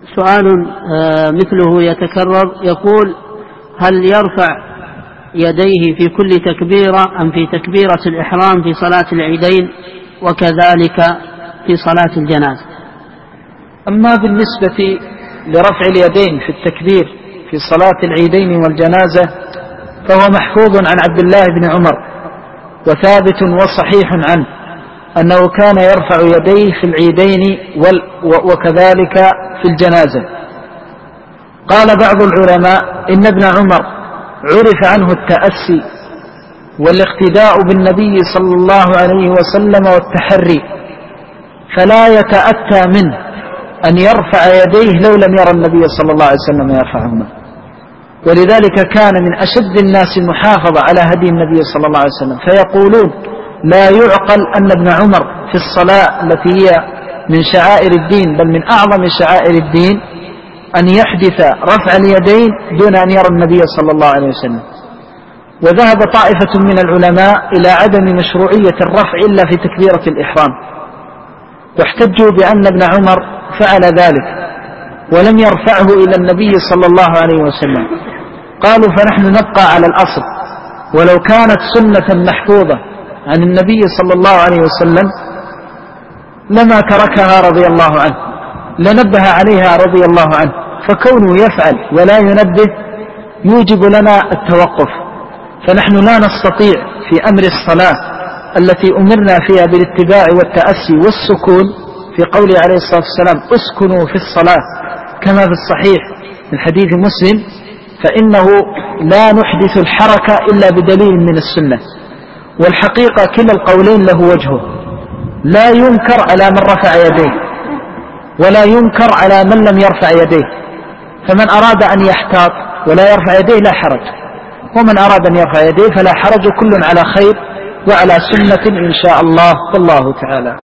سؤال مثله يتكرر، يقول: هل يرفع يديه في كل تكبيرة أم في تكبيرة الإحرام في صلاة العيدين وكذلك في صلاة الجنازة؟ أما بالنسبة لرفع اليدين في التكبير في صلاة العيدين والجنازة فهو محفوظ عن عبد الله بن عمر وثابت وصحيح عنه أنه كان يرفع يديه في العيدين وكذلك في الجنازة. قال بعض العلماء إن ابن عمر عرف عنه التأسي والاقتداء بالنبي صلى الله عليه وسلم والتحري، فلا يتأتى منه أن يرفع يديه لو لم يرى النبي صلى الله عليه وسلم يرفعهما، ولذلك كان من أشد الناس محافظة على هدي النبي صلى الله عليه وسلم، فيقولون: لا يعقل أن ابن عمر في الصلاة التي هي من شعائر الدين بل من أعظم شعائر الدين أن يحدث رفع اليدين دون أن يرى النبي صلى الله عليه وسلم. وذهب طائفة من العلماء إلى عدم مشروعية الرفع إلا في تكبيرة الإحرام، واحتجوا بأن ابن عمر فعل ذلك ولم يرفعه إلى النبي صلى الله عليه وسلم. قالوا: فنحن نبقى على الأصل، ولو كانت سنة محفوظة عن النبي صلى الله عليه وسلم لما تركها رضي الله عنه، لنبه عليها رضي الله عنه، فكونه يفعل ولا ينبه يوجب لنا التوقف. فنحن لا نستطيع في أمر الصلاة التي أمرنا فيها بالاتباع والتأسي والسكون، في قوله عليه الصلاة والسلام: اسكنوا في الصلاة كما في الصحيح من حديث مسلم، فإنه لا نحدث الحركة إلا بدليل من السنة. والحقيقة كلا القولين له وجهه، لا ينكر على من رفع يديه ولا ينكر على من لم يرفع يديه، فمن أراد أن يحتاط ولا يرفع يديه لا حرج، ومن أراد أن يرفع يديه فلا حرج، كل على خير وعلى سنة إن شاء الله، والله تعالى.